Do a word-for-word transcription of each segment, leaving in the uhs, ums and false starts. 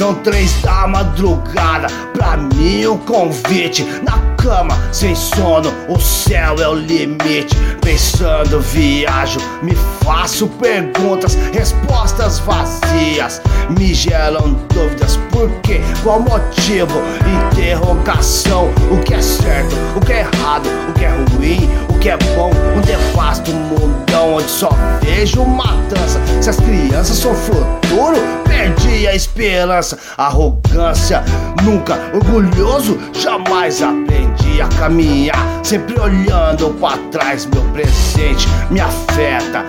São três da madrugada, pra mim um convite. Na cama, sem sono, o céu é o limite. Pensando, viajo, me faço perguntas, respostas vazias me geram dúvidas. Por quê? Qual motivo? Interrogação. O que é certo? O que é errado? O que é ruim? O que é bom? Um devasto mundão onde só vejo matança. Se as crianças são futuro, perdi a esperança. Arrogância, nunca orgulhoso, jamais aprendi a caminhar, sempre olhando pra trás. Meu presente me afeta,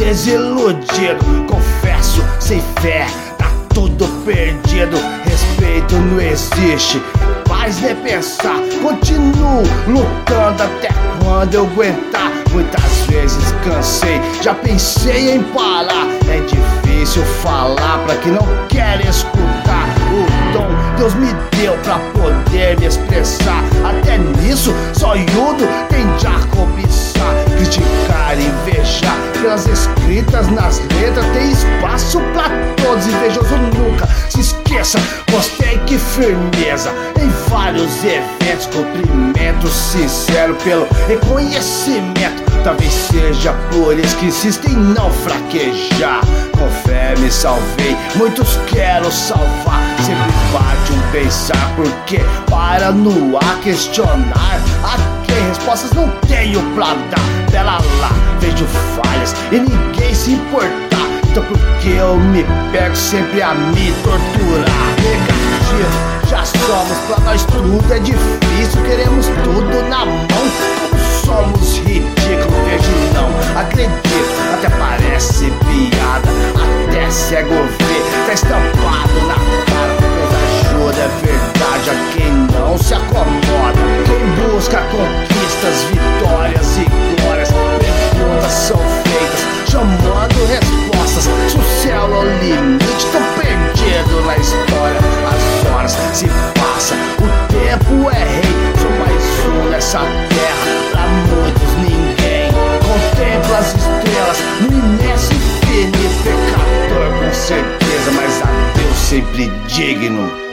desiludido, confesso, sem fé, tá tudo perdido. Respeito não existe, paz nem pensar. Continuo lutando até quando eu aguentar. Muitas vezes cansei, já pensei em parar. É difícil falar pra quem não quer escutar. O dom Deus me deu pra poder me expressar. Até nisso, zoiudo tende a cobiçar, criticar, invejar. Pelas escritas nas letras tem espaço pra todos. Invejoso nunca se esqueça, mostrei que firmeza em vários eventos. Cumprimento sincero pelo reconhecimento. Talvez seja por isso que insistem em não fraquejar. Com fé me salvei, muitos quero salvar. Sempre bate um pensar, porque para no ar questionar a quem respostas não tenho pra dar. Pela lá, vejo falhas e ninguém se importar. Então por que eu me pego sempre a me torturar? Negativo, já somos, pra nós tudo é difícil. Queremos tudo na mão, como somos ridículos. Vejo não, acredito, até parece piada, até cego vê, tá estampado na cara. Deus ajuda, é verdade, a quem não se acomoda. Quem busca conquistas, vitórias e glórias. Perguntas são feitas, chamando respostas. Se o céu é o limite, tô perdido na história. As horas se passam, o tempo é rei. Sou mais um nessa terra, pra muitos ninguém. Contemplo as estrelas no imenso infinito. Pecador com certeza, mas a Deus sempre digno.